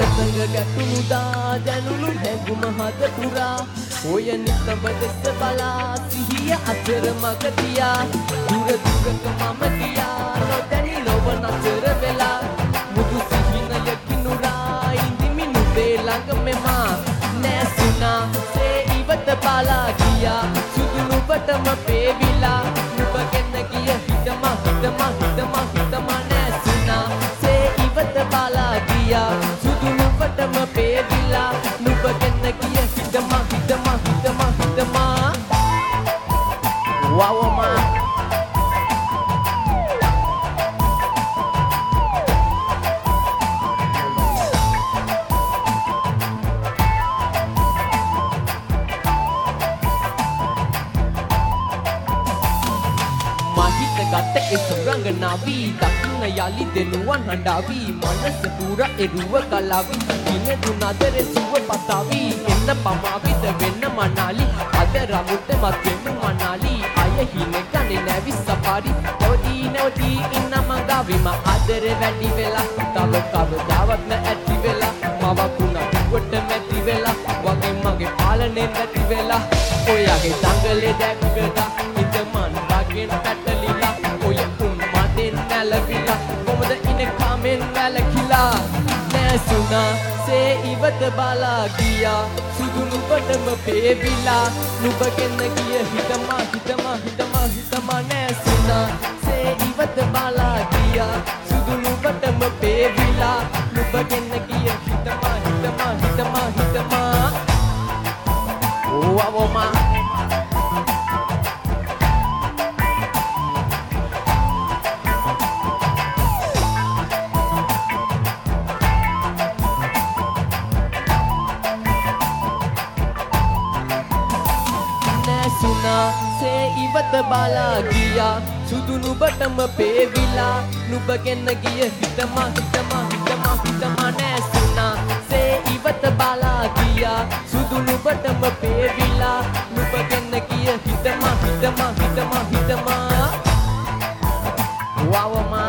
සසඟ ගැටුණුදා දැනුණු හැඟුම හද පුරා ඔය නිතඹ දෙස බලා සිහිය අතර මග තියා දුර දුරක මම ගියා නොදැනි ලොව නතර වෙලා මුදු සිහිනයකිනුරා ඉඳිමි නුඹේ ළඟ මෙමා නැසුණා සේ ඉවත බලා ගියා සුදු නුඹටම පේවිලා නුඹ ගෙන ගිය හිතම නැසුණා සේ ඉවත බලා ගියා සුදු නුඹටම පේවිලා නුඹ ගෙන ගිය හිතම wow man mahita gatta esuranganavi dakinna yali denuwan handavi manasa pura eruwa kalavi ine dunadare suwa patavi enna pamavida wenna manali ada ramutta mathenu manali aya hine gane navi safari nawati inna mangavi ma adare වැඩි වෙලා තව කවදාවත් නැති වෙලා මවකුණ කොට නැති වෙලා වගේ මගේ පාලනේ නැති වෙලා ඔයගේ දඟලේ දැක්කදා ඉතමන් වගේ පැටලිලා ඔය උම්මදෙන් නැලවිලා කොමද ඉන්නේ කමෙන් වැලකිලා නැසුණා සේ ඉවත බලා ගියා සුදු නුඹටම පේවිලා නුඹ ගෙන ගිය හිතම නැසුණා සේ ඉවත බලා ගියා සුදු නුඹටම පේවිලා නුඹ ගෙන ගිය හිතම ඕවමා සේ ඉවත බලා ගියා සුදු නුඹටම පේවිලා නුඹ ගෙන ගිය හිතම නැසුණා සේ ඉවත බලා ගියා සුදු නුඹටම පේවිලා නුඹ ගෙන ගිය හිතම wow man